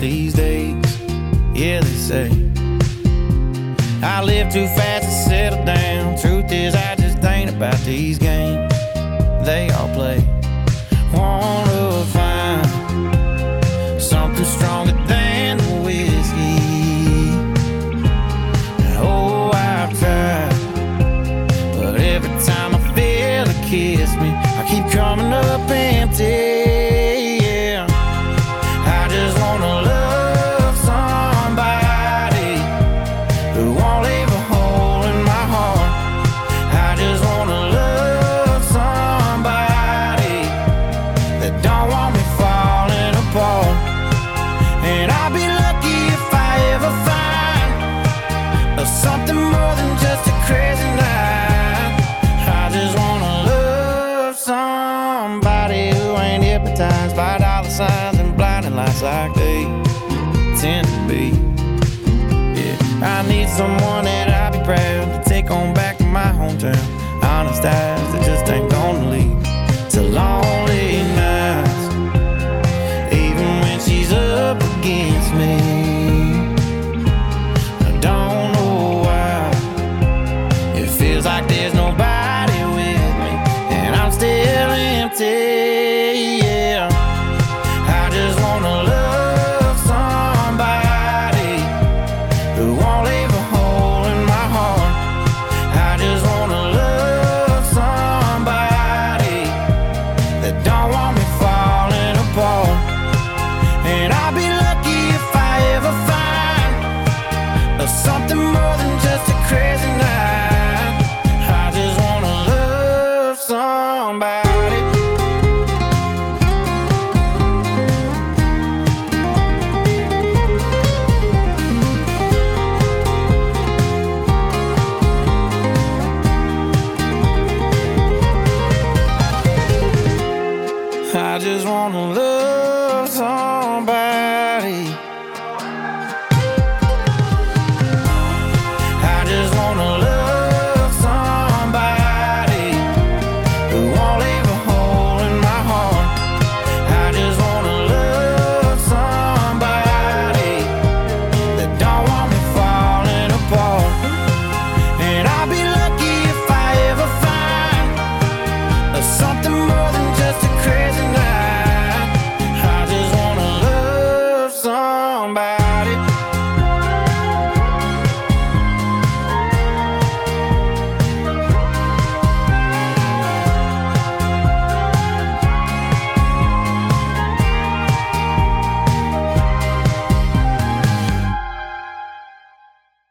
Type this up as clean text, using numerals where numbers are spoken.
these days. Yeah, they say I live too fast to settle down. Truth is, I just ain't about these games they all play. Wanna find something stronger than the whiskey. Oh, I've tried, but every time I feel it kiss me, I keep coming up empty. Yeah, I just wanna love somebody who won't leave a hole in my heart. I just wanna love somebody that don't want me falling apart. And I'll be lucky if I ever find something more than just a crazy night. I just wanna love somebody who ain't hypnotized by dollar signs and blinding lights like they tend to be. Yeah, I need someone that I'll be proud to take on back to my hometown. Honest eyes that just ain't gonna lead to lonely nights, even when she's up against me. I don't know why it feels like there's nobody with me, and I'm still empty. Yeah, I just wanna love somebody who won't leave a hole in my heart. I just wanna love somebody that don't want me falling apart. And I'll be lucky if I ever find something more than just a crazy night. I just wanna love somebody. I just wanna love somebody. I just wanna love somebody who won't leave a hole in my heart. I just wanna love somebody that don't want me falling apart. And I'll be lucky if I ever find something more than just a crazy night. I just wanna love somebody.